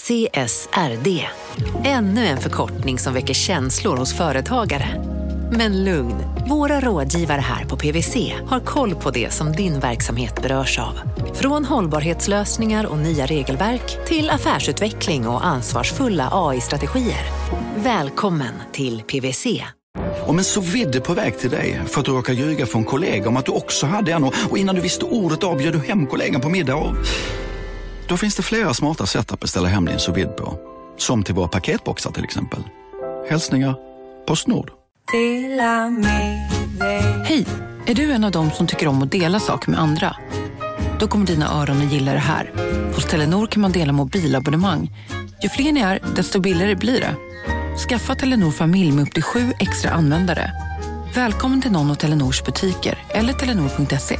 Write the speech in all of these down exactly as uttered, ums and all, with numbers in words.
C S R D. Ännu en förkortning som väcker känslor hos företagare. Men lugn, våra rådgivare här på P W C har koll på det som din verksamhet berörs av. Från hållbarhetslösningar och nya regelverk till affärsutveckling och ansvarsfulla A I-strategier. Välkommen till P W C. Om en så vidde på väg till dig för att du råkar ljuga för en kollega om att du också hade en och innan du visste ordet av bjöd du hem kollegan på middag och... Då finns det flera smarta sätt att beställa hem din sous vide på. Som till våra paketboxar till exempel. Hälsningar Postnord. Hej, är du en av dem som tycker om att dela saker med andra? Då kommer dina öron att gilla det här. Hos Telenor kan man dela mobilabonnemang. Ju fler ni är, desto billigare blir det. Skaffa Telenor familj med upp till sju extra användare. Välkommen till någon av Telenors butiker eller telenor punkt se.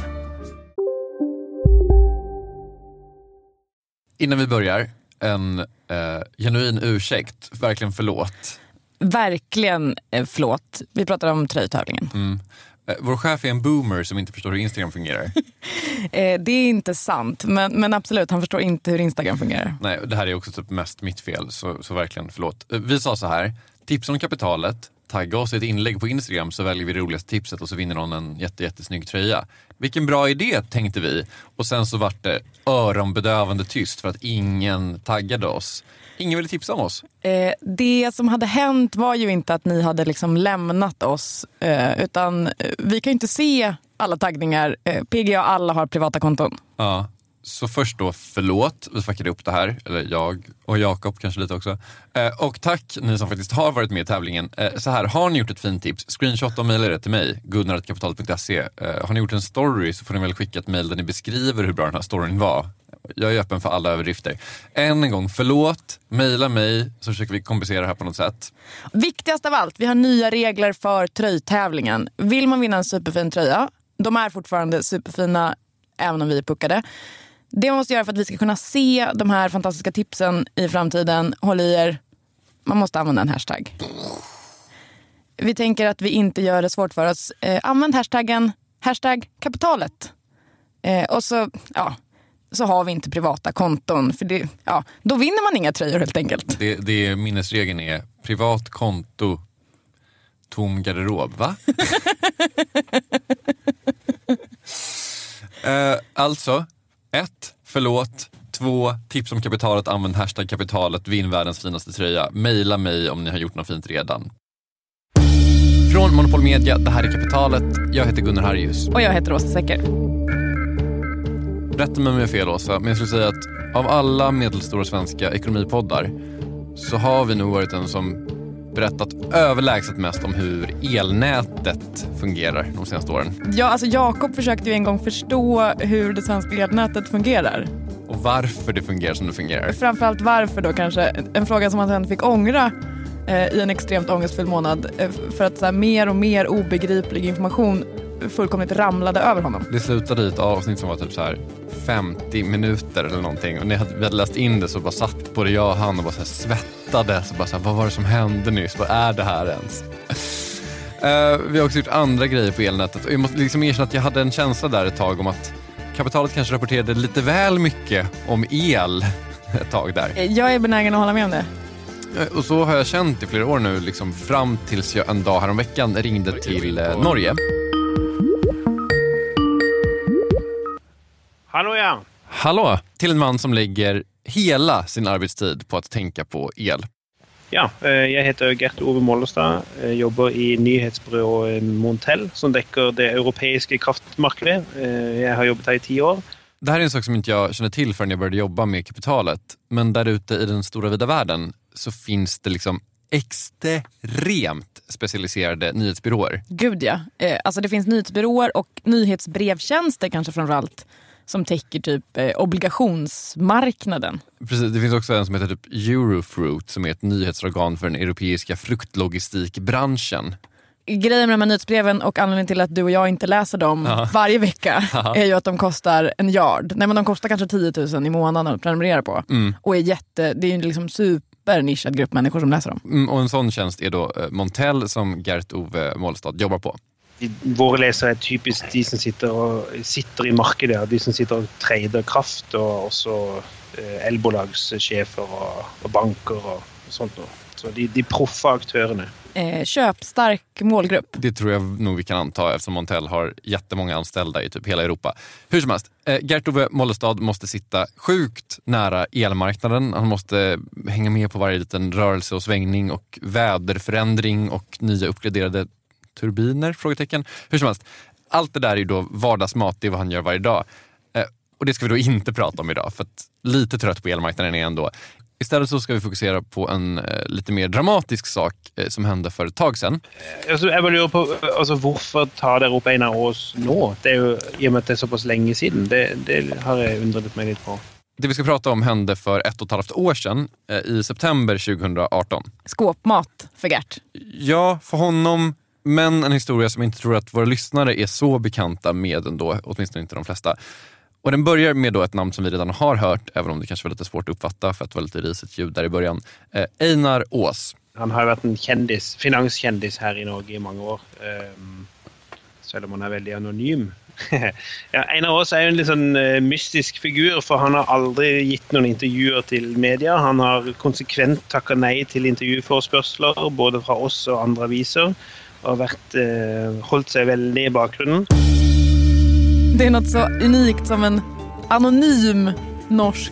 Innan vi börjar, en eh, genuin ursäkt. Verkligen förlåt. Verkligen eh, förlåt. Vi pratar om tröjtävlingen. Mm. Eh, vår chef är en boomer som inte förstår hur Instagram fungerar. eh, det är inte sant, men, men absolut, han förstår inte hur Instagram fungerar. Nej, det här är också typ mest mitt fel, så, så verkligen förlåt. Eh, vi sa så här, tips om kapitalet, tagga oss i ett inlägg på Instagram så väljer vi det roligaste tipset och så vinner någon en jätte, jättesnygg tröja. Vilken bra idé, tänkte vi. Och sen så vart det öronbedövande tyst för att ingen taggade oss. Ingen ville tipsa om oss. Eh, det som hade hänt var ju inte att ni hade liksom lämnat oss. Eh, utan eh, vi kan ju inte se alla taggningar. Eh, P G och alla har privata konton. Ja, så först då förlåt. Vi fuckade upp det här. Eller jag och Jakob kanske lite också. Eh, och tack ni som faktiskt har varit med i tävlingen. Eh, så här, har ni gjort ett fint tips? Screenshot och mejla det till mig. gunnar at kapitalet punkt se. Eh, har ni gjort en story så får ni väl skicka ett mejl där ni beskriver hur bra den här storyn var. Jag är öppen för alla överdrifter. Än en gång, förlåt. Mejla mig så försöker vi kompensera det här på något sätt. Viktigast av allt, vi har nya regler för tröjtävlingen. Vill man vinna en superfin tröja, de är fortfarande superfina även om vi är puckade. Det man måste göra för att vi ska kunna se de här fantastiska tipsen i framtiden, håll i er, man måste använda en hashtag. Vi tänker att vi inte gör det svårt för oss. Eh, använd hashtaggen, hashtag kapitalet. Eh, och så, ja... så har vi inte privata konton. För det, ja, då vinner man inga tröjor helt enkelt. Det, det minnesregeln är privat konto, tom garderob, va? uh, alltså, ett, förlåt. Två, tips om kapitalet, använd hashtag kapitalet, vinn världens finaste tröja. Maila mig om ni har gjort något fint redan. Från Monopol Media, det här är Kapitalet. Jag heter Gunnar Harrius. Och jag heter Åsa Secker. Rätta mig om jag är fel, Åsa, men jag skulle säga att av alla medelstora svenska ekonomipoddar så har vi nog varit den som berättat överlägset mest om hur elnätet fungerar de senaste åren. Ja, alltså Jakob försökte ju en gång förstå hur det svenska elnätet fungerar. Och varför det fungerar som det fungerar. Framförallt varför då kanske. En fråga som han sen fick ångra eh, i en extremt ångestfull månad. Eh, för att så här, mer och mer obegriplig information fullkomligt ramlade över honom. Det slutade i ett avsnitt som var typ så här femtio minuter eller någonting. Och när vi hade läst in det så bara satt både jag och han och bara så här svettade. Så bara så här, vad var det som hände nyss? Vad är det här ens? uh, vi har också gjort andra grejer på elnätet. Och jag måste liksom erkänna att jag hade en känsla där ett tag om att kapitalet kanske rapporterade lite väl mycket om el ett tag där. Jag är benägen att hålla med om det. Och så har jag känt i flera år nu, liksom fram tills jag en dag här om veckan ringde till eh, Norge. Hallå ja. Hallå, till en man som lägger hela sin arbetstid på att tänka på el. Ja, jag heter Gert Ove Mollestad, jag jobbar i nyhetsbyrået Montel som täcker det europeiska kraftmarknaden. Jag har jobbat här i tio år. Det här är en sak som inte jag känner till förrän jag började jobba med kapitalet. Men där ute i den stora vida världen så finns det liksom extremt specialiserade nyhetsbyråer. Gud ja. Eh, alltså det finns nyhetsbyråer och nyhetsbrevtjänster kanske framförallt som täcker typ eh, obligationsmarknaden. Precis, det finns också en som heter typ Eurofruit som är ett nyhetsorgan för den europeiska fruktlogistikbranschen. Grejen med de här nyhetsbreven och anledningen till att du och jag inte läser dem Aha. varje vecka Aha. är ju att de kostar en yard. Nej, men de kostar kanske tio tusen i månaden att prenumerera på. Mm. Och är jätte, det är ju liksom super nischad grupp människor som läser dem. Mm, och en sån tjänst är då Montel som Gert Ove Mollestad jobbar på. Våra läsare är typiskt de som sitter, och, sitter i marknaden, de som sitter och trader kraft och, och så elbolagschefer och, och banker och sånt. Så de, de proffa aktörerna. Eh, köpstark målgrupp. Det tror jag nog vi kan anta eftersom Montel har jättemånga anställda i typ hela Europa. Hur som helst, eh, Gert-Ove Mollestad måste sitta sjukt nära elmarknaden. Han måste hänga med på varje liten rörelse och svängning och väderförändring och nya uppgraderade turbiner, frågetecken. Hur som helst, allt det där är ju då vardagsmat, det är vad han gör varje dag. Eh, och det ska vi då inte prata om idag för att lite trött på elmarknaden är ändå. Istället så ska vi fokusera på en eh, lite mer dramatisk sak eh, som hände för ett tag sedan. Alltså, jag lurer på alltså, varför tar det Europa ena oss nu? Det är ju i och med att det är så pass länge sedan. Det, det har jag undrat mig lite på. Det vi ska prata om hände för ett och ett halvt år sedan eh, i september tjugoarton. Skåpmat för Gert. Ja, för honom, men en historia som jag inte tror att våra lyssnare är så bekanta med ändå, åtminstone inte de flesta. Och den börjar med då ett namn som vi redan har hört, även om det kanske var lite svårt att uppfatta för att det var lite risigt ljud där i början. Eh, Einar Aas. Han har varit en kändis, finanskändis här i Norge i många år. Um, så eller man är väldigt anonym. Ja, Einar Aas är en liksom, uh, mystisk figur för han har aldrig gett någon intervjuer till media. Han har konsekvent tackat nej till intervjuförespörslar både från oss och andra visor. Och varit, uh, hållit sig väldigt i bakgrunden. Det är något så unikt som en anonym norsk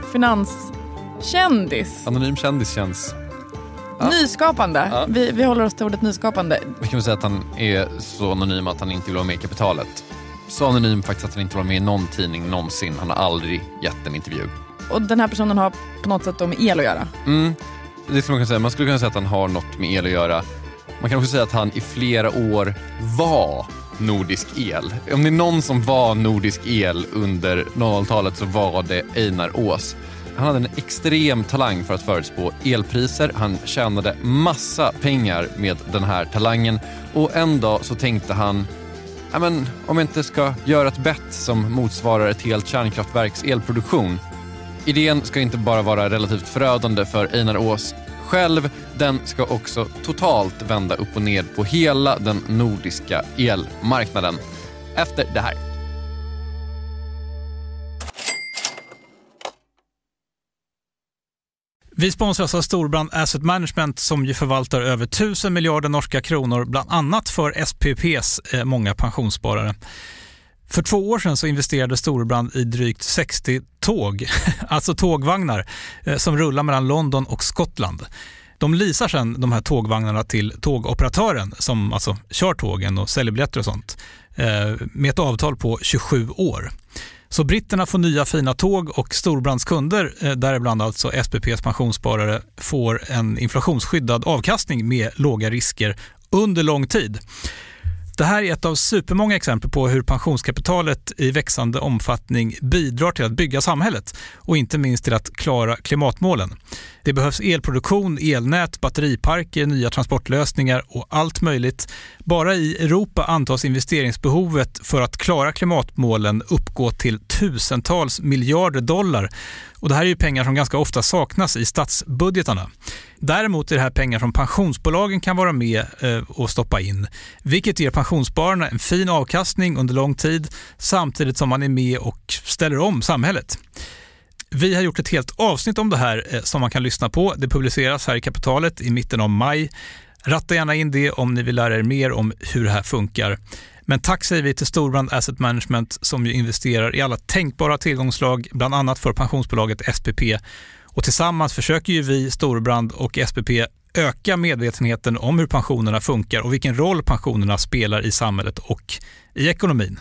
finanskändis. Anonym kändis känns... Ja. Nyskapande. Ja. Vi, vi håller oss till ordet nyskapande. Vi kan väl säga att han är så anonym att han inte vill vara med i kapitalet. Så anonym faktiskt att han inte vill vara med i någon tidning någonsin. Han har aldrig gett en intervju. Och den här personen har på något sätt med el att göra. Mm, det skulle man kunna säga. Man skulle kunna säga att han har något med el att göra. Man kan också säga att han i flera år var Nordisk el. Om det är någon som var Nordisk el under noll noll-talet så var det Einar Aas. Han hade en extrem talang för att förutspå elpriser. Han tjänade massa pengar med den här talangen. Och en dag så tänkte han, ja men om jag inte ska göra ett bett som motsvarar ett helt kärnkraftverks elproduktion. Idén ska inte bara vara relativt förödande för Einar Aas själv, den ska också totalt vända upp och ned på hela den nordiska elmarknaden. Efter det här. Vi sponsras av Storebrand Asset Management som ju förvaltar över tusen miljarder norska kronor bland annat för S P P:s eh, många pensionssparare. För två år sedan så investerade Storebrand i drygt sextio tåg, alltså tågvagnar eh, som rullar mellan London och Skottland. De leasar sedan de här tågvagnarna till tågoperatören som alltså kör tågen och säljer biljetter och sånt eh, med ett avtal på tjugosju år. Så britterna får nya fina tåg och Storebrands kunder, eh, däribland alltså S P P:s pensionssparare, får en inflationsskyddad avkastning med låga risker under lång tid. Det här är ett av supermånga exempel på hur pensionskapitalet i växande omfattning bidrar till att bygga samhället och inte minst till att klara klimatmålen. Det behövs elproduktion, elnät, batteriparker, nya transportlösningar och allt möjligt. Bara i Europa antas investeringsbehovet för att klara klimatmålen uppgå till tusentals miljarder dollar. Och det här är ju pengar som ganska ofta saknas i statsbudgetarna. Däremot är det här pengar som pensionsbolagen kan vara med och stoppa in, vilket ger pensionsspararna en fin avkastning under lång tid samtidigt som man är med och ställer om samhället. Vi har gjort ett helt avsnitt om det här som man kan lyssna på. Det publiceras här i Kapitalet i mitten av maj. Ratta gärna in det om ni vill lära er mer om hur det här funkar. Men tack säger vi till Storebrand Asset Management som ju investerar i alla tänkbara tillgångslag, bland annat för pensionsbolaget S P P. Och tillsammans försöker ju vi, Storebrand och S P P, öka medvetenheten om hur pensionerna funkar och vilken roll pensionerna spelar i samhället och i ekonomin.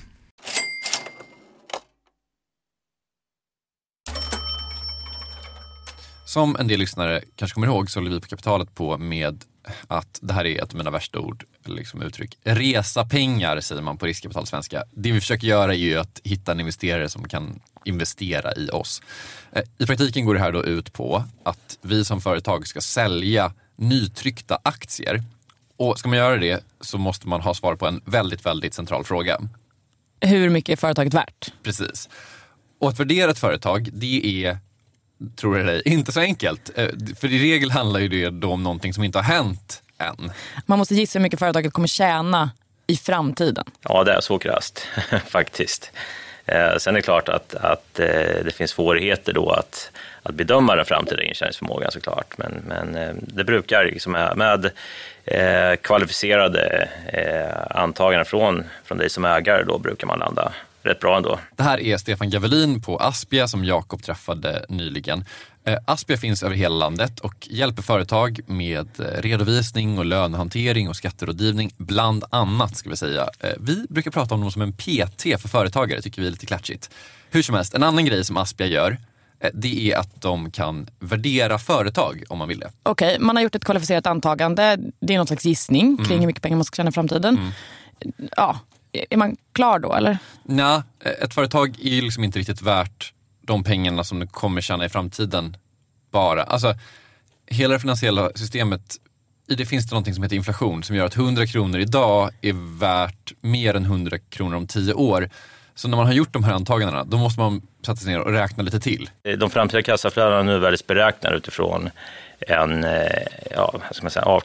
Som en del lyssnare kanske kommer ihåg så håller vi på Kapitalet på med att det här är ett av mina värsta ord, eller liksom uttryck. Resa pengar säger man på riskkapitalsvenska. Det vi försöker göra är ju att hitta en investerare som kan investera i oss. I praktiken går det här då ut på att vi som företag ska sälja nytryckta aktier. Och ska man göra det så måste man ha svar på en väldigt, väldigt central fråga. Hur mycket är företaget värt? Precis. Och att värdera ett företag, det är, tror jag dig, inte så enkelt. För i regel handlar ju det då om någonting som inte har hänt än. Man måste gissa hur mycket företaget kommer tjäna i framtiden. Ja, det är så krasst faktiskt. Eh, sen är det klart att, att eh, det finns svårigheter då att, att bedöma den framtida intjäningsförmågan såklart. Men, men eh, det brukar liksom med, med eh, kvalificerade eh, antaganden från, från dig som ägare då brukar man landa rätt bra ändå. Det här är Stefan Gavelin på Aspia som Jakob träffade nyligen. Eh, Aspia finns över hela landet och hjälper företag med redovisning och lönehantering och skatterådgivning bland annat ska vi säga. Eh, vi brukar prata om dem som en P T för företagare, tycker vi är lite klatschigt. Hur som helst, en annan grej som Aspia gör eh, det är att de kan värdera företag om man vill det. Okej, okay, man har gjort ett kvalificerat antagande. Det är någon slags gissning kring mm. hur mycket pengar man ska tjäna i framtiden. Mm. Ja, är man klar då eller? Nej, ett företag är liksom inte riktigt värt de pengarna som det kommer tjäna i framtiden bara. Alltså, hela det finansiella systemet, i det finns det någonting som heter inflation som gör att hundra kronor idag är värt mer än hundra kronor om tio år. Så när man har gjort de här antagandena, då måste man sätta sig ner och räkna lite till. De framtida kassaflödena nu värdesberäknar utifrån en ja, vad ska man säga,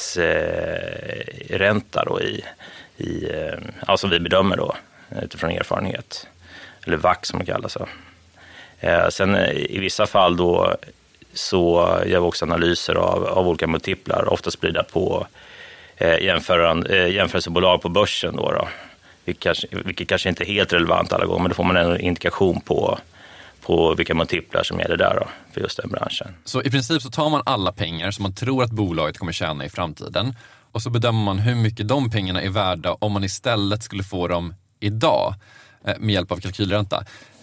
avkastningsränta då i, i, ja, som vi bedömer då utifrån erfarenhet. Eller V A C som det kallas. Eh, sen i vissa fall då så gör vi också analyser av, av olika multiplar, ofta spridda på eh, jämför, eh, jämförelsebolag på börsen då, då. Vilket, kanske, vilket kanske inte är helt relevant alla gånger, men då får man en indikation på, på vilka multiplar som gäller där då, för just den branschen. Så i princip så tar man alla pengar som man tror att bolaget kommer tjäna i framtiden och så bedömer man hur mycket de pengarna är värda om man istället skulle få dem idag eh, med hjälp av kalkylränta.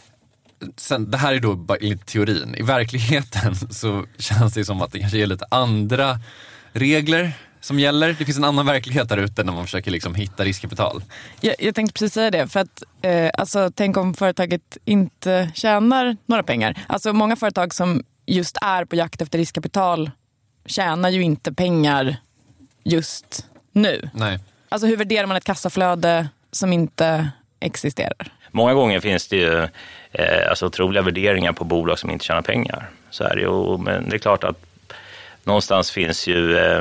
Sen, det här är då bara lite teorin. I verkligheten så känns det som att det kanske är lite andra regler som gäller. Det finns en annan verklighet där ute när man försöker liksom hitta riskkapital. Jag, jag tänkte precis säga det. För att, eh, alltså, tänk om företaget inte tjänar några pengar. Alltså många företag som just är på jakt efter riskkapital tjänar ju inte pengar just nu. Nej. Alltså hur värderar man ett kassaflöde som inte existerar? Många gånger finns det ju eh, alltså otroliga värderingar på bolag som inte tjänar pengar. Så är det ju, men det är klart att någonstans finns ju eh,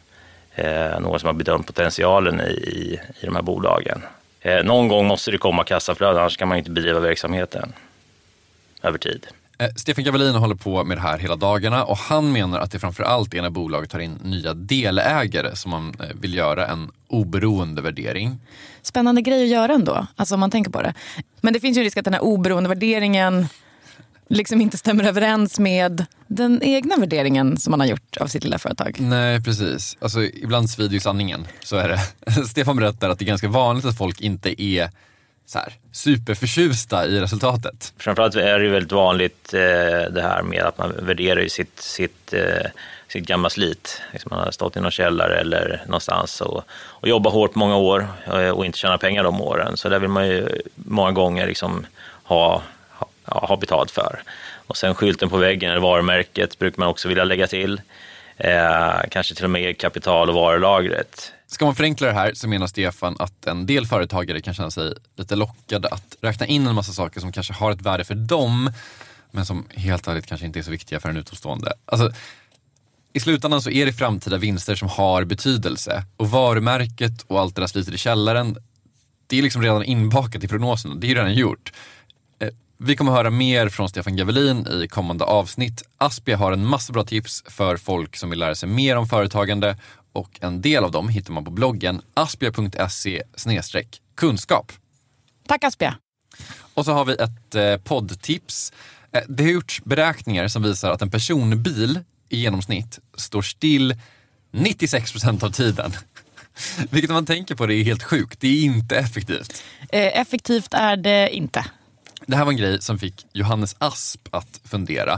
eh, någon som har bedömt potentialen i, i, i de här bolagen. Eh, någon gång måste det komma kassaflöden, annars kan man inte bedriva verksamheten över tid. Eh, Stefan Gavelin håller på med det här hela dagarna och han menar att det framförallt är när bolaget tar in nya delägare som man eh, vill göra en oberoende värdering. Spännande grej att göra ändå, alltså om man tänker på det. Men det finns ju risk att den här oberoende värderingen liksom inte stämmer överens med den egna värderingen som man har gjort av sitt lilla företag. Nej, precis. Alltså ibland svider ju sanningen, så är det. Stefan berättar att det är ganska vanligt att folk inte är så här superförtjusta i resultatet. Framförallt är det ju väldigt vanligt eh, det här med att man värderar ju sitt, sitt, eh, sitt gamla slit. Liksom man har stått i någon källare eller någonstans och, och jobbat hårt många år eh, och inte tjäna pengar de åren. Så där vill man ju många gånger liksom ha, ha, ha betalt för. Och sen skylten på väggen eller varumärket brukar man också vilja lägga till. Eh, kanske till och med kapital- och varulagret. Ska man förenkla det här så menar Stefan att en del företagare kan känna sig lite lockade att räkna in en massa saker som kanske har ett värde för dem men som helt ärligt kanske inte är så viktiga för en utomstående. Alltså, i slutändan så är det framtida vinster som har betydelse och varumärket och allt det där slitet i källaren, det är liksom redan inbakat i prognosen. Det är ju redan gjort. Vi kommer höra mer från Stefan Gavelin i kommande avsnitt. Aspia har en massa bra tips för folk som vill lära sig mer om företagande och en del av dem hittar man på bloggen aspia punkt se snedstreck kunskap. Tack Aspia. Och så har vi ett eh, poddtips. Eh, det har gjorts beräkningar som visar att en personbil i genomsnitt står still nittiosex procent av tiden. Vilket man tänker på det är helt sjukt. Det är inte effektivt. Eh, effektivt är det inte. Det här var en grej som fick Johannes Asp att fundera.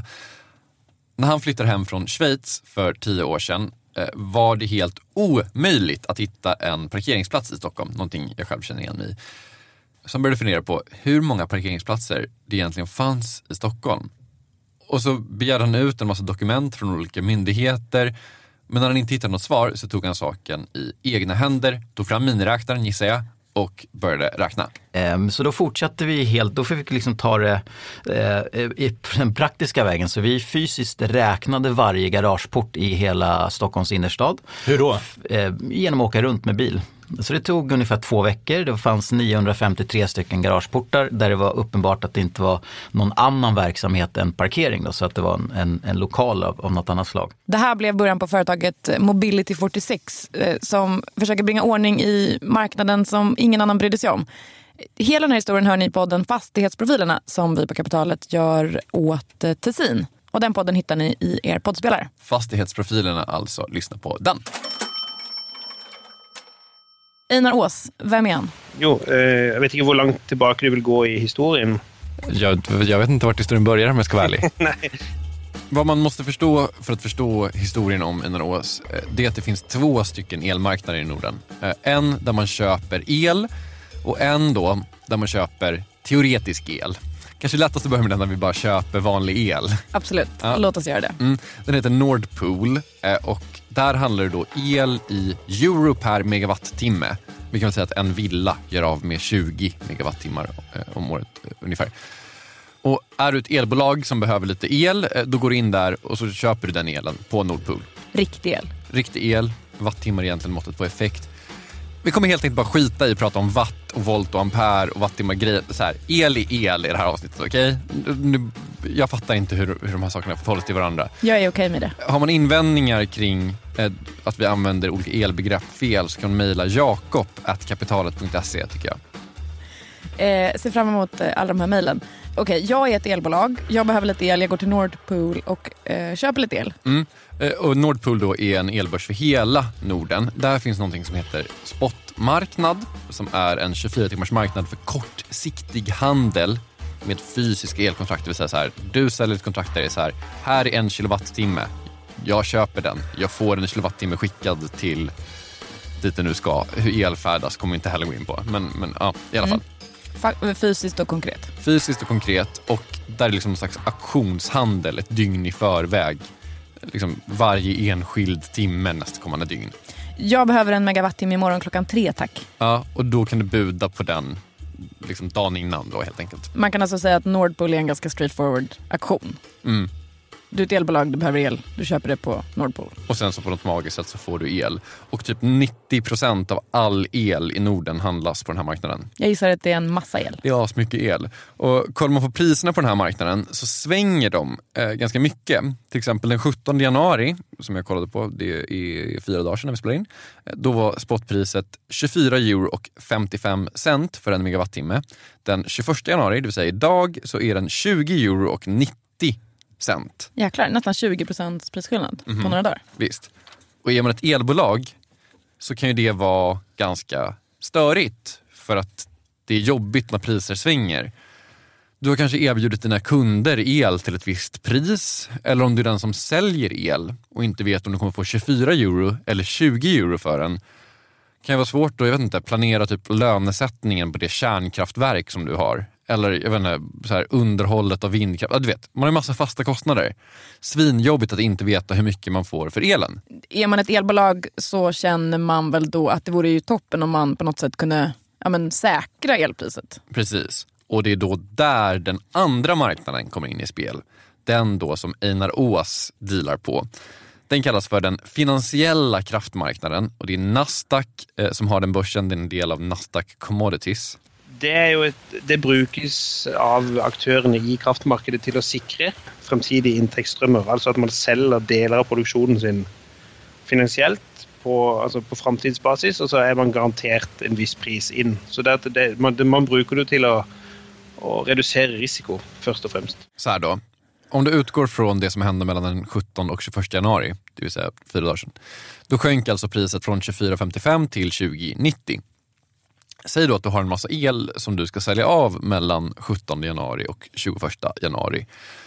När han flyttade hem från Schweiz för tio år sedan eh, var det helt omöjligt att hitta en parkeringsplats i Stockholm. Någonting jag själv känner igen mig i. Som började fundera på hur många parkeringsplatser det egentligen fanns i Stockholm. Och så begärde han ut en massa dokument från olika myndigheter. Men när han inte hittade något svar så tog han saken i egna händer. Tog fram miniräknaren gissar jag. Och började räkna. Så då fortsatte vi helt, då fick vi liksom ta det eh, i den praktiska vägen. Så vi fysiskt räknade varje garageport i hela Stockholms innerstad. Hur då? Eh, genom att åka runt med bil. Så det tog ungefär två veckor. Det fanns niohundrafemtiotre stycken garageportar där det var uppenbart att det inte var någon annan verksamhet än parkering. Då, så att det var en, en, en lokal av, av något annat slag. Det här blev början på företaget Mobility fyrtiosex eh, som försöker bringa ordning i marknaden som ingen annan brydde sig om. Hela den här historien hör ni i podden Fastighetsprofilerna som vi på Kapitalet gör åt eh, Tessin. Och den podden hittar ni i er poddspelare. Fastighetsprofilerna alltså, lyssna på den. Einar Ås, vem är han? Jo, eh, jag vet inte hur långt tillbaka du vill gå i historien. Jag, jag vet inte vart historien börjar om jag ska vara ärlig. Nej. Vad man måste förstå för att förstå historien om Einar Ås, det är att det finns två stycken elmarknader i Norden. En där man köper el och en då där man köper teoretisk el. Kanske lättast att börja med den när vi bara köper vanlig el. Absolut, ja. Låt oss göra det. Mm. Den heter Nord Pool och där handlar det då el i euro per megawattimme. Vi kan väl säga att en villa gör av med tjugo megawattimmar om året ungefär. Och är du ett elbolag som behöver lite el, då går du in där och så köper du den elen på Nord Pool. Riktig el. Riktig el, wattimmar är egentligen måttet på effekt. Vi kommer helt enkelt bara skita i att prata om watt och volt och ampere och wattimmar grejer. Så här, el är el i det här avsnittet, okej? Okay? Jag fattar inte hur, hur de här sakerna förhåller sig till varandra. Jag är okej okay med det. Har man invändningar kring eh, att vi använder olika elbegrepp fel så kan man mejla jakob at kapitalet punkt se tycker jag. Eh, ser fram emot eh, alla de här mejlen. Okej, okay, jag är ett elbolag. Jag behöver lite el. Jag går till Nord Pool och eh, köper lite el. Mm. Eh, och Nord Pool då är en elbörs för hela Norden. Där finns någonting som heter spotmarknad som är en tjugofyra timmars marknad för kortsiktig handel med fysiska elkontrakt. Det vill säga så här, du säljer ett kontrakt där det är så här, här är en kilowattimme. Jag köper den. Jag får en kilowattimme skickad till dit det nu ska. Hur elfärdas kommer vi inte heller gå in på. Men, men ja, i alla fall. Mm. Fysiskt och konkret. Fysiskt och konkret och där är liksom en slags auktionshandel ett dygn i förväg. Liksom varje enskild timme nästkommande dygn. Jag behöver en megawattimme imorgon klockan tre, tack. Ja, och då kan du buda på den liksom dagen innan då helt enkelt. Man kan alltså säga att Nord Pool är en ganska straightforward auktion. Mm. Du är ett elbolag, du behöver el. Du köper det på Nord Pool. Och sen så på något magiskt sätt så får du el. Och typ nittio procent av all el i Norden handlas på den här marknaden. Jag gissar att det är en massa el. Det är asmycket el. Och kollar man på priserna på den här marknaden så svänger de eh, ganska mycket. Till exempel den sjuttonde januari, som jag kollade på, det är fyra dagar sedan när vi spelade in. Då var spotpriset tjugofyra euro och femtiofem cent för en megawattimme. Den tjugoförsta januari, det vill säga idag, så är den tjugo euro och nittio cent. Jäklar, nästan tjugo procent prisskillnad mm-hmm. på några dagar. Visst. Och är man ett elbolag så kan ju det vara ganska störigt för att det är jobbigt när priser svänger. Du har kanske erbjudit dina kunder el till ett visst pris eller om du är den som säljer el och inte vet om du kommer få tjugofyra euro eller tjugo euro för den. Kan ju vara svårt att, jag vet inte, planera typ lönesättningen på det kärnkraftverk som du har. Eller jag vet inte, så här, underhållet av vindkraft. Ja, du vet, man har en massa fasta kostnader. Svinjobbigt att inte veta hur mycket man får för elen. Är man ett elbolag så känner man väl då att det vore ju toppen om man på något sätt kunde ja, men, säkra elpriset. Precis. Och det är då där den andra marknaden kommer in i spel. Den då som Einar Ås dealar på. Den kallas för den finansiella kraftmarknaden och det är Nasdaq eh, som har den börsen, det är en del av Nasdaq Commodities. Det, är jo et, det brukes av aktørene i kraftmarkedet til å sikre fremtidige inntektsstrømmer. Altså at man selger deler av produksjonen sin finansielt på, altså på fremtidsbasis, og så er man garantert en viss pris inn. Så det, det, man, det, man bruker det til å, å redusere risiko, først og fremst. Så här då. Om du utgår från det som hände mellan den sjuttonde och tjugoförsta januari, det vill säga fyra dagar sedan, då sjönk alltså priset från tjugofyra femtiofem till tjugo nittio. Säg då att du har en massa el som du ska sälja av mellan sjuttonde januari och tjugoförsta januari.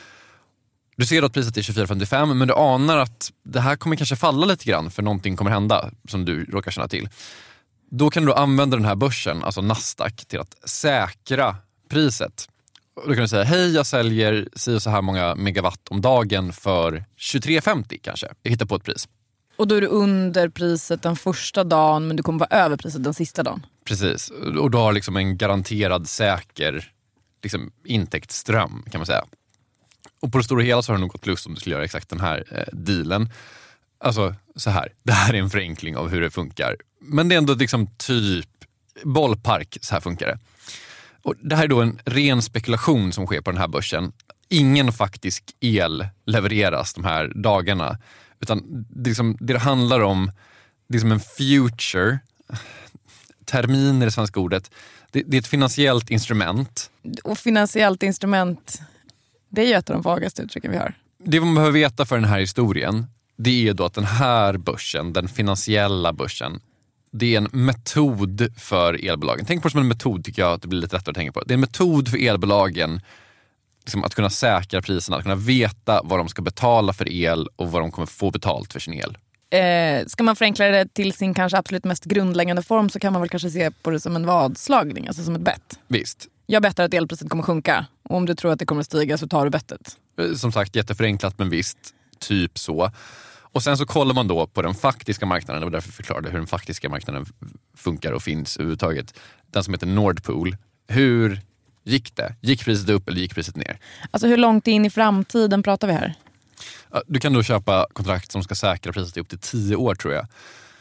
Du ser att priset är tjugofyra femtiofem men du anar att det här kommer kanske falla lite grann för någonting kommer hända som du råkar känna till. Då kan du använda den här börsen, alltså Nasdaq, till att säkra priset. Då kan du säga, hej jag säljer si så här många megawatt om dagen för tjugotre femtio kanske. Jag hittar på ett pris. Och då är du under priset den första dagen men du kommer vara över priset den sista dagen. Precis, och du har liksom en garanterad säker liksom, intäktsström kan man säga. Och på det stora hela så har det nog gått lust om du skulle göra exakt den här eh, dealen. Alltså så här, det här är en förenkling av hur det funkar. Men det är ändå liksom typ bollpark, så här funkar det. Och det här är då en ren spekulation som sker på den här börsen. Ingen faktisk el levereras de här dagarna. Utan det, liksom, det handlar om, det är som en future, termin är det svenska ordet. Det, det är ett finansiellt instrument. Och finansiellt instrument, det är ju ett av de vagaste uttrycken vi har. Det man behöver veta för den här historien, det är då att den här börsen, den finansiella börsen, det är en metod för elbolagen. Tänk på det som en metod, tycker jag att det blir lite lättare att tänka på. Det är en metod för elbolagen liksom att kunna säkra priserna, att kunna veta vad de ska betala för el och vad de kommer få betalt för sin el. Eh, ska man förenkla det till sin kanske absolut mest grundläggande form, så kan man väl kanske se på det som en vadslagning, alltså som ett bett. Visst. Jag bettar att elpriset kommer sjunka, och om du tror att det kommer att stiga så tar du bettet. Som sagt, jätteförenklat, men visst, typ så. Och sen så kollar man då på den faktiska marknaden, och därför förklarade hur den faktiska marknaden funkar och finns överhuvudtaget. Den som heter Nord Pool. Hur gick det? Gick priset upp eller gick priset ner? Alltså hur långt in i framtiden pratar vi här? Du kan då köpa kontrakt som ska säkra priset i upp till tio år, tror jag.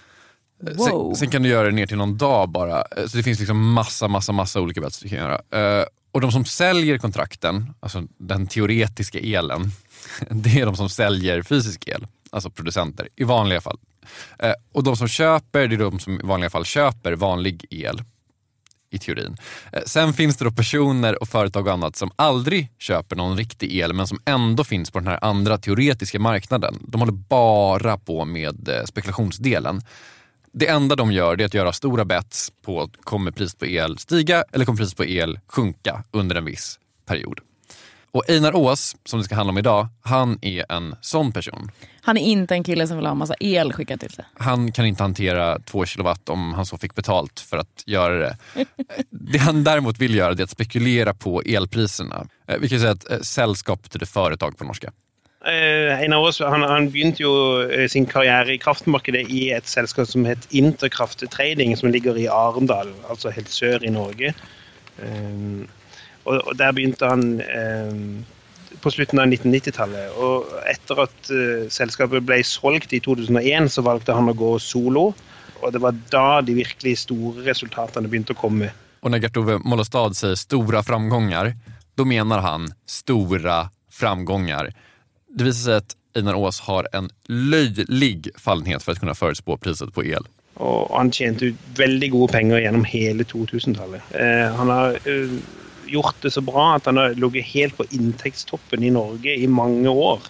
Wow. Sen, sen kan du göra det ner till någon dag bara. Så det finns liksom massa, massa, massa olika bets du kan göra. Och de som säljer kontrakten, alltså den teoretiska elen, det är de som säljer fysisk el. Alltså producenter, i vanliga fall. Och de som köper, det är de som i vanliga fall köper vanlig el. I teorin. Sen finns det då personer och företag och annat som aldrig köper någon riktig el, men som ändå finns på den här andra teoretiska marknaden. De håller bara på med spekulationsdelen. Det enda de gör, det är att göra stora bets på kommer priset på el stiga eller kommer priset på el sjunka under en viss period. Och Einar Ås, som det ska handla om idag, han är en sån person. Han är inte en kille som vill ha en massa el skickat till sig. Han kan inte hantera två kilowatt om han så fick betalt för att göra det. Det han däremot vill göra, det är att spekulera på elpriserna. Vi kan säga att eh, sällskap betyder företag på norska. Uh, Einar Ås, han, han begynte jo uh, sin karriere i kraftmarkedet i et selskap som het Interkraft Trading, som ligger i Arendal, altså helt sør i Norge. Uh, og, og der begynte han uh, på slutten av nittennitti-tallet, og etter at uh, selskapet ble solgt i to tusen og en, så valgte han å gå solo, og det var da de virkelig store resultatene begynte å komme. Och när Gert-Ove Mollestad säger stora framgångar, då menar han stora framgångar. Det visar sig att Einar Ås har en löjlig fallenhet för att kunna förutspå priset på el. Og han tjente ut veldig gode penger gjennom hele to tusen-tallet. Eh, han har eh, gjort det så bra at han har ligget helt på inntektstoppen i Norge i mange år.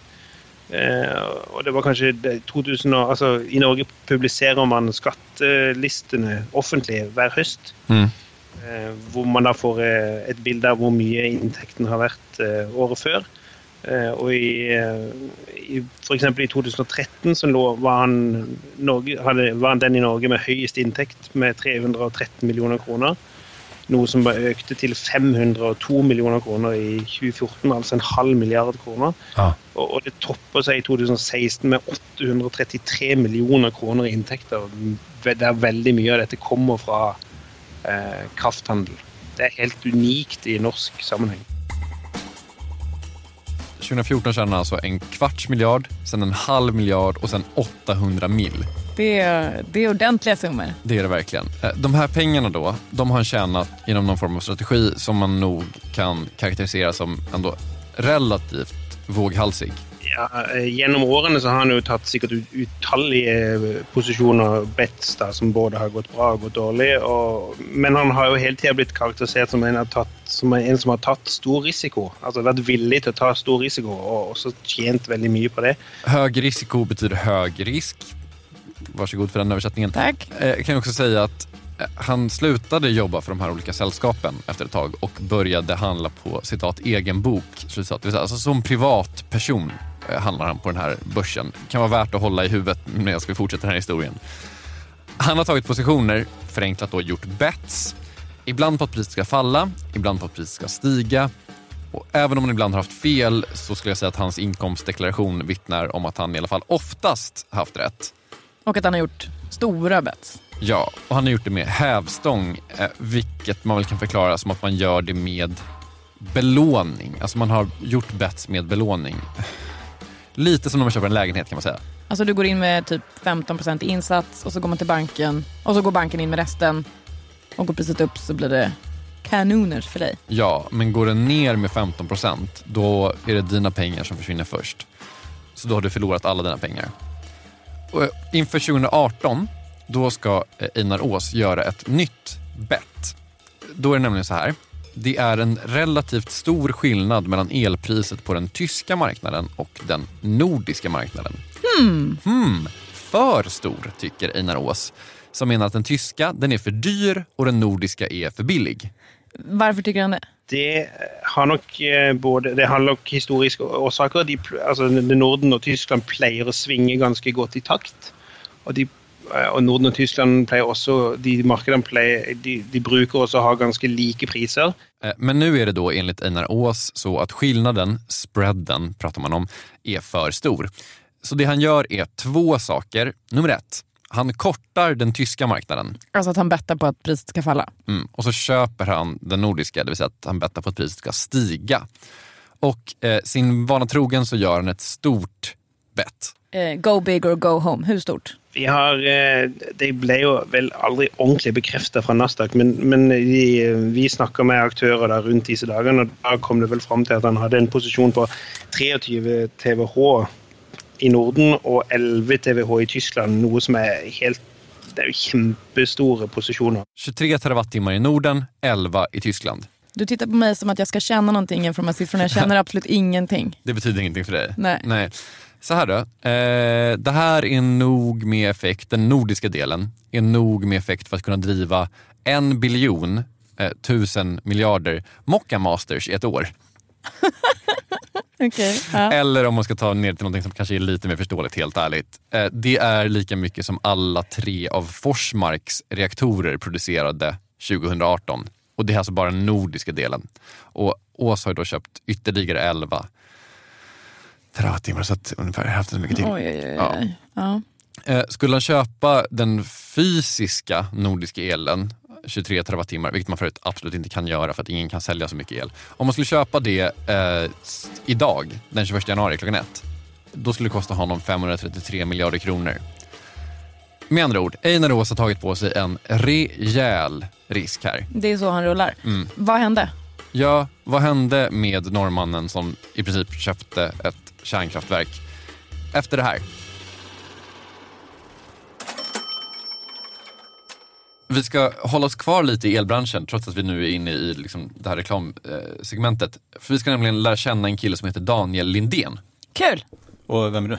Eh, og det var kanskje to tusen år, altså i Norge publiserer man skattelistene offentlig hver høst. Mm. Eh, hvor man da får eh, et bilde av hvor mye inntekten har vært eh, året før. Uh, og i, uh, i for eksempel i to tusen og tretten så lå, var, han Norge, hadde, var han den i Norge med høyest inntekt med tre hundre og tretten millioner kroner, noe som bare økte til fem hundre og to millioner kroner i tjue fjorten, altså en halv milliard kroner. Ah. Og, og det topper seg i to tusen og seksten med åtte hundre og trettitre millioner kroner i inntekter, der veldig mye av dette kommer fra uh, krafthandel. Det er helt unikt i norsk sammenheng. tjugo fjorton tjänade alltså en kvarts miljard, sen en halv miljard och sen åttahundra mil. Det är, det är ordentliga summor. Det är det verkligen. De här pengarna då, de har han tjänat genom någon form av strategi som man nog kan karaktärisera som ändå relativt våghalsig. Ja, genom årene så har han jo tatt sikkert utallige posisjoner bets da, som både har gått bra og gått dårlig, og, men han har jo hele tiden blitt karakterisert som en, har tatt, som en som har tatt stor risiko, altså vært villig til å ta stor risiko og også tjent veldig mye på det. Hög risiko betyder hög risk. Varsågod för den översättningen. Tack. Jag kan också säga att han slutade jobba för de här olika sällskapen efter ett tag och började handla på citat egen bok. Citat. Alltså som privatperson handlar han på den här börsen. Det kan vara värt att hålla i huvudet när jag ska fortsätta den här historien. Han har tagit positioner, förenklat då gjort bets. Ibland på att priset ska falla, ibland på att priset ska stiga. Och även om han ibland har haft fel så skulle jag säga att hans inkomstdeklaration vittnar om att han i alla fall oftast haft rätt. Och att han har gjort stora bets. Ja, och han har gjort det med hävstång, eh, vilket man väl kan förklara som att man gör det med belåning. Alltså man har gjort bets med belåning. Lite som när man köper en lägenhet kan man säga. Alltså du går in med typ femton procent insats och så går man till banken och så går banken in med resten och går priset upp så blir det kanoner för dig. Ja, men går den ner med femton procent då är det dina pengar som försvinner först. Så då har du förlorat alla dina pengar. Och inför tjugo arton då ska Einar Ås göra ett nytt bett. Då är det nämligen så här. Det är en relativt stor skillnad mellan elpriset på den tyska marknaden och den nordiska marknaden. Hmm. Hmm. För stor, tycker Einar Ås. Som menar att den tyska den är för dyr och den nordiska är för billig. Varför tycker han det? Det har nog eh, både det har nog historiska orsaker. De, alltså Norden och Tyskland pleier att svinga ganska gott i takt. Och de och Norden och Tyskland pleier också de marknaderna pleier de, de brukar också ha ganska lika priser. Men nu är det då enligt Einar Ås så att skillnaden, spreaden pratar man om, är för stor. Så det han gör är två saker. Nummer ett, han kortar den tyska marknaden. Alltså att han bettar på att priset ska falla. Mm. Och så köper han den nordiska, det vill säga att han bettar på att priset ska stiga. Och eh, sin vana trogen så gör han ett stort bett. Eh, go big or go home. Hur stort? Vi har, eh, det blev ju väl aldrig ordentligt bekräftat från Nasdaq, men, men vi, vi snackar med aktörer där runt dessa dagarna och där kom det väl fram till att han hade en position på treogtyve terawattimmar i Norden och elva terawattimmar i Tyskland, något som är helt, det är ju jättestora positioner. tjugotre terawattimmar i Norden, elva i Tyskland. Du tittar på mig som att jag ska känna någonting från de här siffrorna. Jag känner absolut ingenting. Det betyder ingenting för dig? Nej. Nej. Så här då. Eh, det här är nog med effekt, den nordiska delen är nog med effekt för att kunna driva en biljon, eh, tusen miljarder Mocca Masters i ett år. Okay, ja. Eller om man ska ta ner till något som kanske är lite mer förståeligt, helt ärligt. Eh, det är lika mycket som alla tre av Forsmarks reaktorer producerade tjugo arton. Och det är alltså bara den nordiska delen. Och Ås har då köpt ytterligare elva terawattimmar, så att ungefär hälften så mycket till. Oj, oj, oj. Ja. Ja. Skulle han köpa den fysiska nordiska elen, tjugotre terawattimmar, vilket man förut absolut inte kan göra för att ingen kan sälja så mycket el. Om man skulle köpa det eh, idag, den tjugoförsta januari klockan ett, då skulle det kosta honom femhundratrettiotre miljarder kronor. Med andra ord, Einar Ås har tagit på sig en rejäl risk här. Det är så han rullar. Mm. Vad hände? Ja, vad hände med norrmannen som i princip köpte ett kärnkraftverk efter det här? Vi ska hålla oss kvar lite i elbranschen trots att vi nu är inne i liksom det här reklamsegmentet. För vi ska nämligen lära känna en kille som heter Daniel Lindén. Kul! Och vem är du?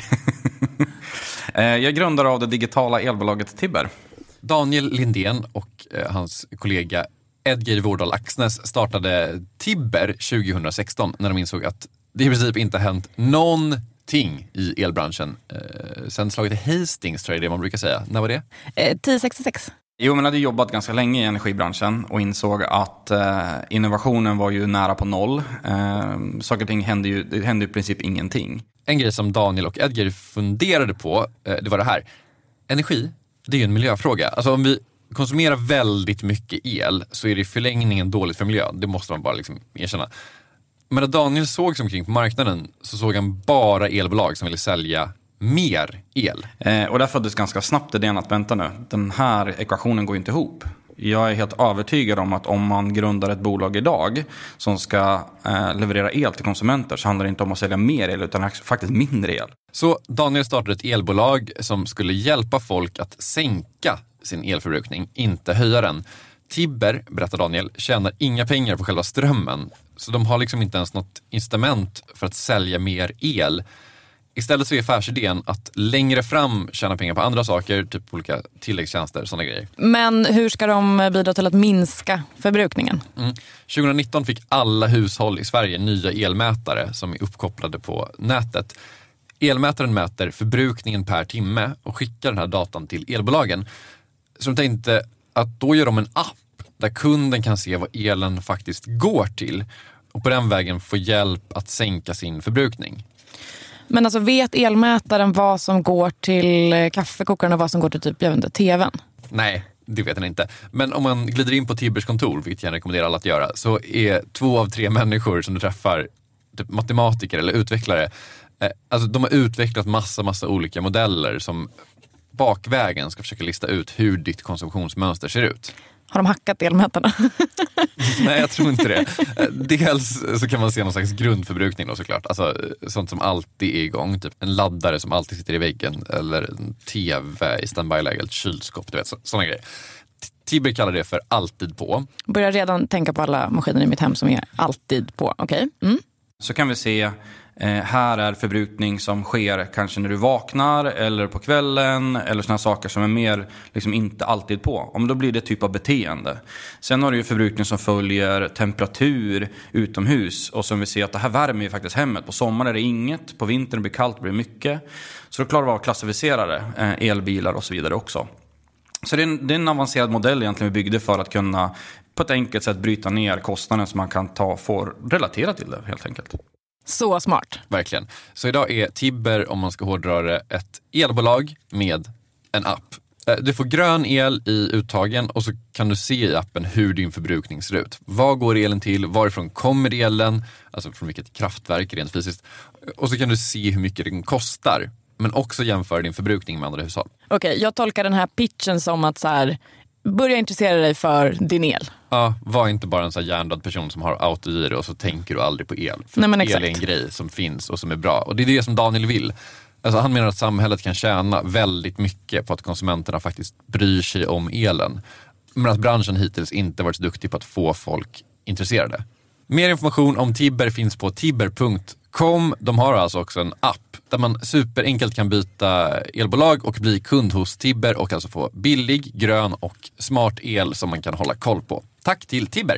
Jag är grundare av det digitala elbolaget Tibber. Daniel Lindén och eh, hans kollega Edgar Vårdal Axnes startade Tibber tjugo sexton när de insåg att det i princip inte hänt någonting i elbranschen. Eh, sen slaget i Hastings, tror jag det man brukar säga. När var det? Eh, tio sextiosex. Jo, men hade jobbat ganska länge i energibranschen och insåg att eh, innovationen var ju nära på noll. Eh, saker och ting hände ju, det hände i princip ingenting. En grej som Daniel och Edgar funderade på, eh, det var det här. Energi, det är ju en miljöfråga. Alltså om vi konsumerar väldigt mycket el så är det i förlängningen dåligt för miljön. Det måste man bara liksom erkänna. Men när Daniel såg sig omkring på marknaden så såg han bara elbolag som ville sälja mer el. Eh, och där föddes ganska snabbt idén att vänta nu. Den här ekvationen går inte ihop. Jag är helt övertygad om att om man grundar ett bolag idag som ska eh, leverera el till konsumenter så handlar det inte om att sälja mer el utan faktiskt mindre el. Så Daniel startade ett elbolag som skulle hjälpa folk att sänka sin elförbrukning, inte höja den. Tibber, berättar Daniel, tjänar inga pengar på själva strömmen. Så de har liksom inte ens något incitament för att sälja mer el. Istället så är affärsidén att längre fram tjäna pengar på andra saker, typ olika tilläggstjänster, sådana grejer. Men hur ska de bidra till att minska förbrukningen? Mm. tjugo nitton fick alla hushåll i Sverige nya elmätare som är uppkopplade på nätet. Elmätaren mäter förbrukningen per timme och skickar den här datan till elbolagen. Så de tänkte att då gör de en app där kunden kan se vad elen faktiskt går till och på den vägen få hjälp att sänka sin förbrukning. Men alltså vet elmätaren vad som går till kaffekokaren och vad som går till typ, jag vet inte, tvn? Nej, det vet jag inte. Men om man glider in på Tibbers kontor, vilket jag rekommenderar alla att göra, så är två av tre människor som du träffar, typ matematiker eller utvecklare, Eh, alltså de har utvecklat massa, massa olika modeller som bakvägen ska försöka lista ut hur ditt konsumtionsmönster ser ut. Har de hackat elmätarna? Nej, jag tror inte det. Dels så kan man se någon slags grundförbrukning då såklart. Alltså sånt som alltid är igång. Typ en laddare som alltid sitter i väggen. Eller en tv i standby-läge. Ett kylskåp, du vet. Sådana grejer. Tibber kallar det för alltid på. Börjar redan tänka på alla maskiner i mitt hem som är alltid på. Okej. Okay. Mm. Så kan vi se, eh, här är förbrukning som sker kanske när du vaknar eller på kvällen eller sådana saker som är mer liksom inte alltid på. Om då blir det typ av beteende. Sen har du ju förbrukning som följer temperatur utomhus och som vi ser att det här värmer ju faktiskt hemmet. På sommaren är det inget, på vintern blir det kallt, blir det mycket. Så då klarar vi av att klassificera det, eh, elbilar och så vidare också. Så det är, en, det är en avancerad modell egentligen vi byggde för att kunna på ett enkelt sätt bryta ner kostnaden som man kan ta för relatera till det helt enkelt. Så smart. Verkligen. Så idag är Tibber, om man ska hårdra det, ett elbolag med en app. Du får grön el i uttagen och så kan du se i appen hur din förbrukning ser ut. Vad går elen till? Varifrån kommer elen? Alltså från vilket kraftverk rent fysiskt. Och så kan du se hur mycket den kostar. Men också jämföra din förbrukning med andra hushåll. Okej, okay, jag tolkar den här pitchen som att så här, börja intressera dig för din el. Ja, var inte bara en så här hjärndöd person som har autogiro och så tänker du aldrig på el. För Nej, men el exakt. är en grej som finns och som är bra. Och det är det som Daniel vill. Alltså, han menar att samhället kan tjäna väldigt mycket på att konsumenterna faktiskt bryr sig om elen. Men att branschen hittills inte varit så duktig på att få folk intresserade. Mer information om Tibber finns på tibber punkt com. De har alltså också en app där man superenkelt kan byta elbolag och bli kund hos Tibber och alltså få billig, grön och smart el som man kan hålla koll på. Tack till Tibber!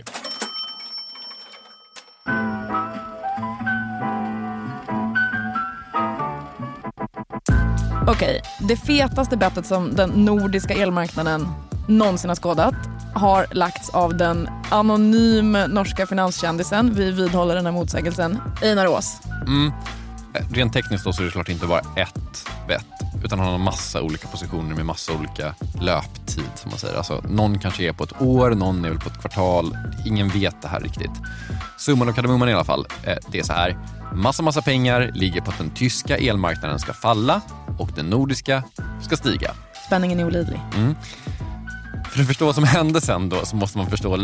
Okej, det fetaste bettet som den nordiska elmarknaden någonsin har skådat har lagts av den anonym norska finanskändisen. Vi vidhåller den här motsägelsen. Einar Ås. Mm. Rent tekniskt då så är det klart inte bara ett bett, utan han har en massa olika positioner med massa olika löptid som man säger. Alltså, någon kanske är på ett år, någon är väl på ett kvartal. Ingen vet det här riktigt. Summan och kardemumman i alla fall, det är så här. Massa, massa pengar ligger på att den tyska elmarknaden ska falla och den nordiska ska stiga. Spänningen är olidlig. Mm. För att förstå vad som hände sen då så måste man förstå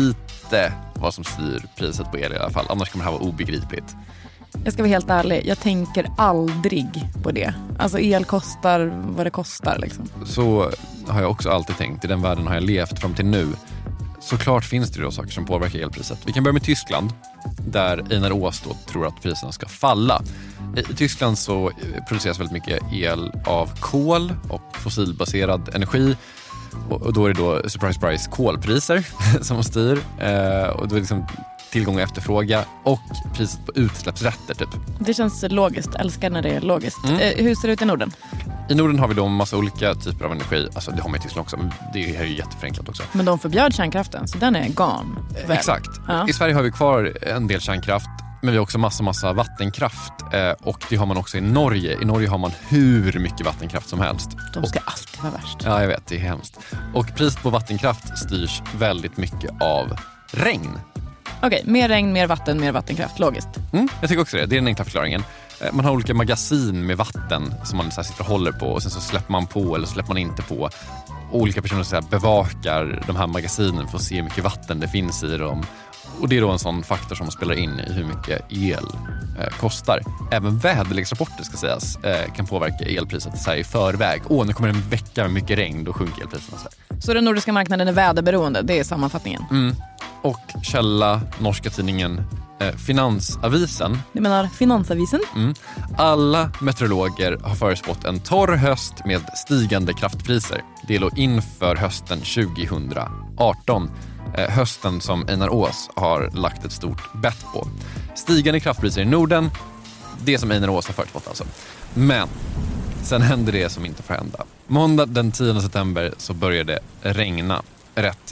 lite vad som styr priset på el i alla fall. Annars kommer det här vara obegripligt. Jag ska vara helt ärlig, jag tänker aldrig på det. Alltså el kostar vad det kostar liksom. Så har jag också alltid tänkt. I den världen har jag levt fram till nu. Såklart finns det då saker som påverkar elpriset. Vi kan börja med Tyskland, där Einar Ås då tror att priserna ska falla. I Tyskland så produceras väldigt mycket el av kol och fossilbaserad energi. Och då är det då, surprise price, kolpriser som styr. Och då är det liksom tillgång och efterfråga och priset på utsläppsrätter typ. Det känns logiskt, älskar när det är logiskt. Mm. Eh, hur ser det ut i Norden? I Norden har vi då en massa olika typer av energi. Alltså det har man i Tyskland också, men det är ju jätteförenklat också. Men de förbjöd kärnkraften, så den är gone. Eh, exakt. Ja. I Sverige har vi kvar en del kärnkraft, men vi har också massa, massa vattenkraft. Eh, och det har man också i Norge. I Norge har man hur mycket vattenkraft som helst. De ska och, alltid vara värst. Ja, jag vet, det är hemskt. Och priset på vattenkraft styrs väldigt mycket av regn. Okej, okay, mer regn, mer vatten, mer vattenkraft. Logiskt. Mm, jag tycker också det. Det är den enkla förklaringen. Man har olika magasin med vatten som man så här sitter och håller på och sen så släpper man på eller släpper man inte på. Olika personer så här bevakar de här magasinen för att se hur mycket vatten det finns i dem. Och det är då en sån faktor som spelar in i hur mycket el eh, kostar. Även väderleksrapporter ska sägas eh, kan påverka elpriset så här i förväg. Åh, nu kommer en vecka med mycket regn, då sjunker elpriserna. Så, här. Så den nordiska marknaden är väderberoende, det är sammanfattningen? Mm. Och källa, norska tidningen eh, Finansavisen. Du menar Finansavisen? Mm. Alla meteorologer har förutspått en torr höst med stigande kraftpriser. Det är då inför hösten tjugo arton. Eh, hösten som Einar Ås har lagt ett stort bett på. Stigande kraftpriser i Norden, det som Einar Ås har förutspått alltså. Men sen händer det som inte får hända. Måndag den tionde september så började det regna rätt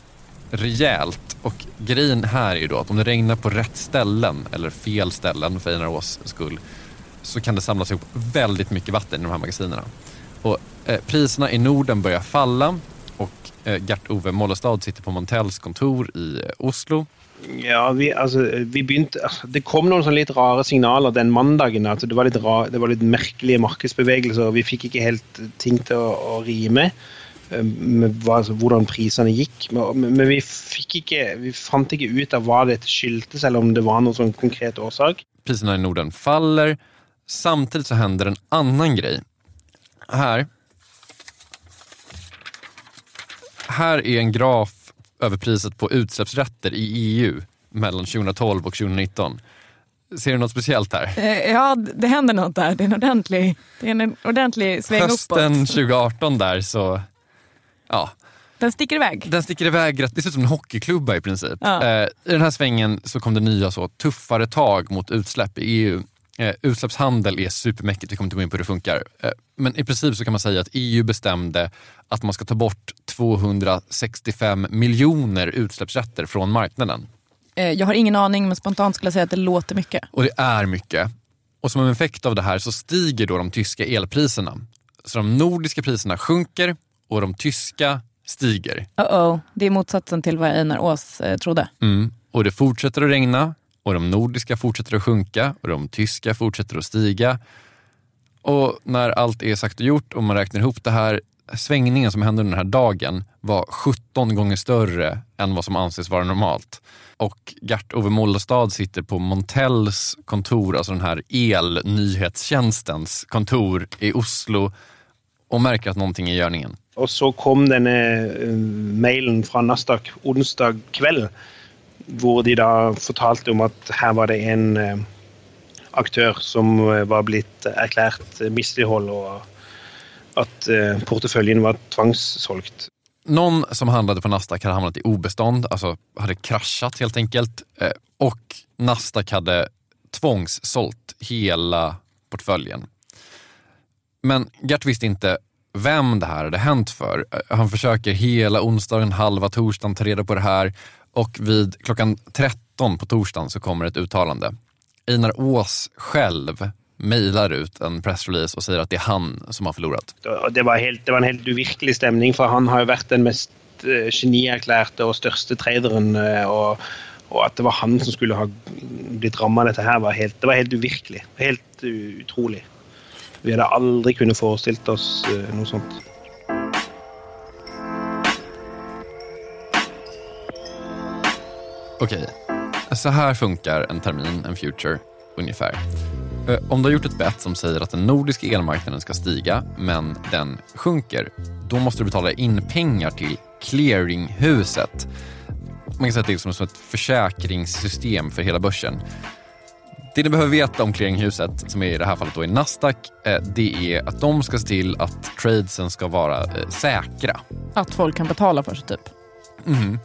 rejält. Och grejen här är ju då att om det regnar på rätt ställen eller fel ställen för Einar Ås skull så kan det samlas ihop väldigt mycket vatten i de här magasinerna. Och eh, priserna i Norden börjar falla och eh, Gert-Ove Mollestad sitter på Montells kontor i eh, Oslo Ja, vi, alltså, vi begynte, altså, det kom noen sånn litt rare signaler den mandagen. Altså, det, var litt rar, det var litt merkelige markedsbevegelser, og vi fikk ikke helt ting til å, å rime med hva, altså, hvordan prisene gikk. Men, men vi, fikk ikke, vi fant ikke ut av hva det skyldtes, eller om det var noen sånn konkret årsak. Priserna i Norden faller. Samtidigt så händer en annan grej. Här. Här är en graf över priset på utsläppsrätter i E U mellan tjugohundratolv och tjugonitton. Ser du något speciellt här? Ja, det händer något där. Det är en ordentlig, det är en ordentlig sväng uppåt. Hösten tjugoarton där så... Ja. Den sticker iväg. Den sticker iväg rätt. Det ser ut som en hockeyklubba i princip. Ja. Eh, I den här svängen så kom det nya så tuffare tag mot utsläpp i E U. Eh, utsläppshandel är supermäckigt, vi kommer inte gå in på hur det funkar. Eh, men i princip så kan man säga att E U bestämde att man ska ta bort tvåhundrasextiofem miljoner utsläppsrätter från marknaden. Eh, jag har ingen aning, men spontant skulle jag säga att det låter mycket. Och det är mycket. Och som en effekt av det här så stiger då de tyska elpriserna. Så de nordiska priserna sjunker och de tyska stiger. Uh-oh, det är motsatsen till vad Einar Ås eh, trodde. Mm. Och det fortsätter att regna. Och de nordiska fortsätter att sjunka och de tyska fortsätter att stiga. Och när allt är sagt och gjort och man räknar ihop det här, svängningen som hände den här dagen var sjutton gånger större än vad som anses vara normalt. Och Gert-Ove Mollestad sitter på Montells kontor, alltså den här elnyhetstjänstens kontor i Oslo, och märker att någonting är i görningen. Och så kom den uh, mailen från Nasdaq onsdag kväll, hvor de da fortalte om at her var det en uh, aktør som uh, var blitt erklært uh, mislighold, og at uh, porteføljen var tvangssolgt. Någon som handlade på Nasdaq hade hamnat i obestånd, alltså hade kraschat helt enkelt, uh, och Nasdaq hade tvångssålt hela portföljen. Men Gert visste inte vem det här hade hänt för. Han försöker hela onsdagen, halva torsdagen ta reda på det här. Och vid klockan tretton på torsdagen så kommer ett uttalande. Einar Ås själv mejlar ut en pressrelease och säger att det är han som har förlorat. Det var, helt, det var en helt uvirkelig stämning, för han har ju varit den mest genierklärte och största traderen, och, och att det var han som skulle ha blivit rammad detta här var helt, det var helt uvirkelig, helt utroligt. Vi hade aldrig kunnat föreställa oss eh, något sånt. Okej, så här funkar en termin, en future, ungefär. Om du har gjort ett bett som säger att den nordiska elmarknaden ska stiga, men den sjunker, då måste du betala in pengar till clearinghuset. Man kan säga att det är som ett försäkringssystem för hela börsen. Det ni behöver veta om clearinghuset, som är i det här fallet då i Nasdaq, det är att de ska se till att tradesen ska vara säkra. Att folk kan betala för sig typ. Mm.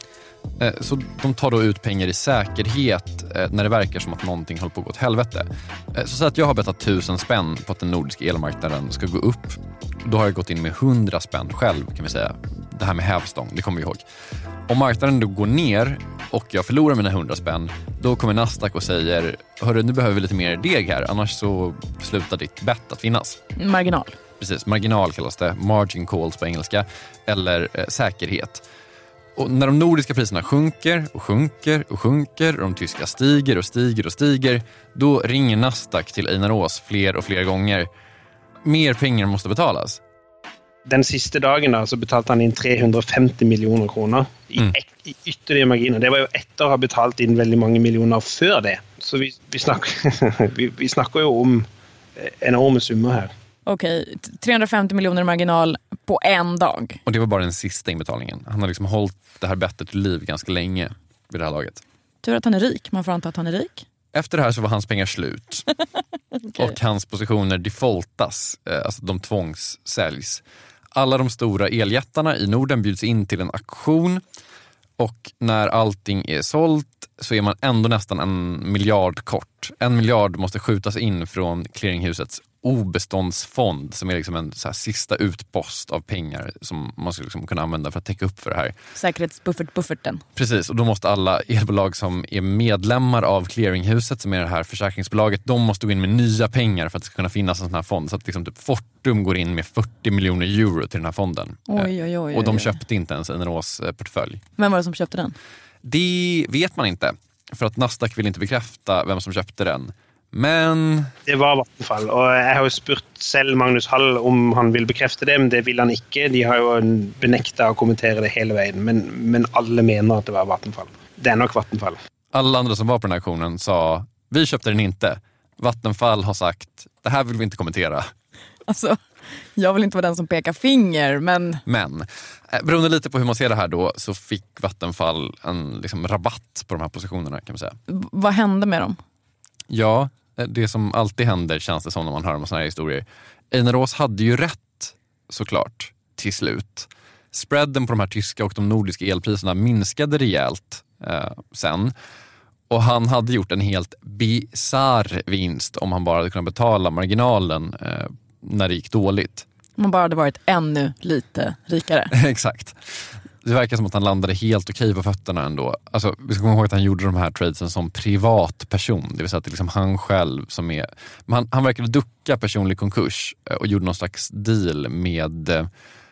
Så de tar då ut pengar i säkerhet när det verkar som att någonting håller på att gå åt helvete. Så säg att jag har bettat tusen spänn på att den nordiska elmarknaden ska gå upp. Då har jag gått in med hundra spänn själv, kan vi säga. Det här med hävstång, det kommer vi ihåg. Om marknaden då går ner och jag förlorar mina hundra spänn, då kommer Nasdaq och säger: hörru, nu behöver vi lite mer deg här, annars så slutar ditt bett att finnas. Marginal. Precis, marginal kallas det, margin calls på engelska, eller eh, säkerhet. Och när de nordiska priserna sjunker och sjunker och sjunker och de tyska stiger och stiger och stiger, då ringer Nasdaq till Einar Ås fler och fler gånger. Mer pengar måste betalas. Den sista dagen då, så betalade han in trehundrafemtio miljoner kronor i, mm. i ytterligare marginer. Det var ju efter att ha betalat in väldigt många miljoner för det. Så vi, vi, snackar, vi, vi snackar ju om enorma summor här. Okej, trehundrafemtio miljoner marginal på en dag. Och det var bara den sista inbetalningen. Han har liksom hållit det här bettet till liv ganska länge vid det här laget. Tur att han är rik, man får anta att han är rik. Efter det här så var hans pengar slut. Okay. Och hans positioner defaultas, alltså de tvångssäljs. Alla de stora eljättarna i Norden bjuds in till en auktion. Och när allting är sålt så är man ändå nästan en miljard kort. En miljard måste skjutas in från clearinghusets obeståndsfond, som är liksom en så här sista utpost av pengar som man skulle liksom kunna använda för att täcka upp för det här. Säkerhetsbuffert-bufferten. Precis, och då måste alla elbolag som är medlemmar av clearinghuset, som är det här försäkringsbolaget, de måste gå in med nya pengar för att det ska kunna finnas en sån här fond. Så att liksom typ Fortum går in med fyrtio miljoner euro till den här fonden. Oj, oj, oj, och de oj. köpte inte ens Einar Ås portfölj. Vem var det som köpte den? Det vet man inte, för att Nasdaq vill inte bekräfta vem som köpte den. Men... Det var Vattenfall, och jag har ju spurt selv Magnus Hall om han vill bekräfta det, men det vill han inte. De har ju benektat att kommentera det hela vägen, men, men alla menar att det var Vattenfall. Det är nog Vattenfall. Alla andra som var på den här auktionen sa, vi köpte den inte. Vattenfall har sagt, det här vill vi inte kommentera. Alltså, jag vill inte vara den som pekar finger, men... Men, beroende lite på hur man ser det här då, så fick Vattenfall en liksom rabatt på de här positionerna, kan man säga. V- vad hände med dem? Ja, det som alltid händer känns det som när man hör om såna här historier. Einar Rås hade ju rätt, såklart, till slut. Spreaden på de här tyska och de nordiska elpriserna minskade rejält eh, sen. Och han hade gjort en helt bizarr vinst om han bara hade kunnat betala marginalen eh, när det gick dåligt. Man bara hade varit ännu lite rikare. Exakt. Det verkar som att han landade helt okej på fötterna ändå. Alltså, vi ska komma ihåg att han gjorde de här tradesen som privatperson. Det vill säga att det är liksom han själv som är... Han, han verkade ducka personlig konkurs och gjorde någon slags deal med eh,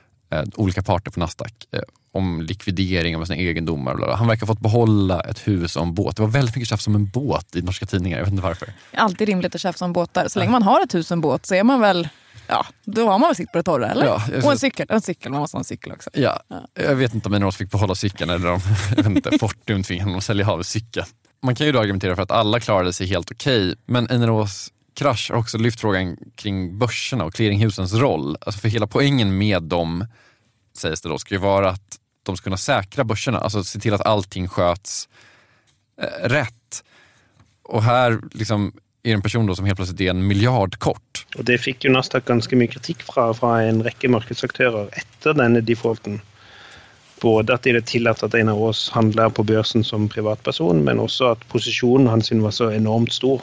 olika parter på Nasdaq eh, om likvidering av sina egendomar. Bla bla. Han verkar ha fått behålla ett hus och en båt. Det var väldigt mycket tjafs om en båt i norska tidningar. Jag vet inte varför. Det är alltid rimligt att tjafsa om båtar. Så länge man har ett hus och en båt så är man väl... Ja, då har man väl sitt på det torra, eller? Ja, och en cykel, en cykel, man måste ha en cykel också. Ja, ja. Jag vet inte om Einar Rås fick behålla cykeln eller om jag vet inte, Fortum tvingade att sälja av cykeln. Man kan ju då argumentera för att alla klarade sig helt okej, men Einar Rås krasch har också lyft frågan kring börserna och clearinghusens roll. Alltså för hela poängen med dem, sägs det då, ska ju vara att de ska kunna säkra börserna, alltså se till att allting sköts eh, rätt. Och här liksom är en person då som helt plötsligt är en miljard kort. Och det fick ju Nasdaq ganska mycket kritik från, från en räcka marknadsaktörer efter den defaulten. Både att det är tillåtet att Einar Rås handlar på börsen som privatperson, men också att positionen hans var så enormt stor.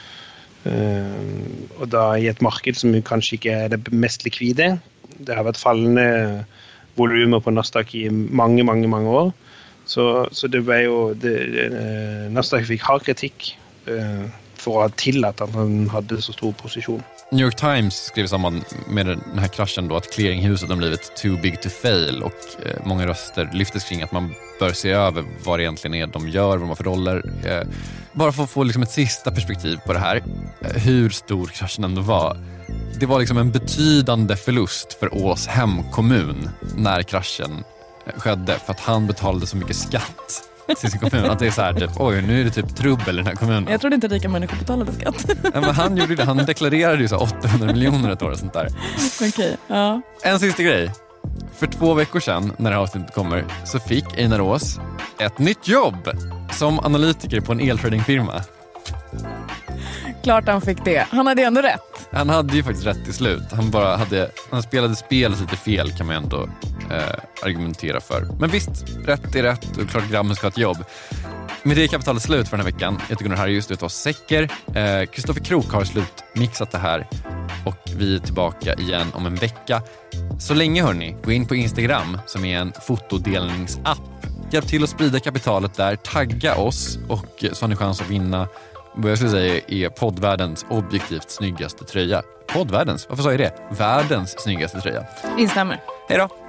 Uh, och då i ett marknad som kanske inte är det mest likvida. Det har varit fallande volymer på Nasdaq i många, många, många år. Så, så det var ju... Det, uh, Nasdaq fick ha kritik uh, för att tillåta att han hade så stor position. New York Times skrev samman med den här kraschen då att clearinghuset har blivit too big to fail, och eh, många röster lyftes kring att man bör se över vad det egentligen är de gör, vad de har för roller. Eh, bara för att få liksom ett sista perspektiv på det här, eh, hur stor kraschen ändå var. Det var liksom en betydande förlust för Ås hemkommun när kraschen skedde, för att han betalade så mycket skatt till sin kommun. Att det är så här, typ, oj, nu är det typ trubbel i den här kommunen. Jag trodde inte rika människor betalade skatt. Ja, men han gjorde det. Han deklarerade ju så åttahundra miljoner ett år och sånt där. Okej, okay, ja. En sista grej. För två veckor sedan, när det här avsnittet kommer, så fick Einar Rås ett nytt jobb som analytiker på en eltradingfirma. Klart han fick det. Han hade ändå rätt. Han hade ju faktiskt rätt till slut. Han bara hade, han spelade spelet lite fel, kan man ändå eh, argumentera för. Men visst, rätt är rätt och klart grabben ska ha ett jobb. Med det är kapitalet slut för den här veckan. Jag tycker Gunnar Harry just ute hos Säcker. Kristoffer eh, Krook har slutmixat det här. Och vi är tillbaka igen om en vecka. Så länge, hörni, gå in på Instagram som är en fotodelningsapp. Hjälp till att sprida kapitalet där. Tagga oss och så har ni chans att vinna vad jag skulle säga är poddvärldens objektivt snyggaste tröja. Poddvärldens? Varför sa jag det? Världens snyggaste tröja. Instämmer. Hej då!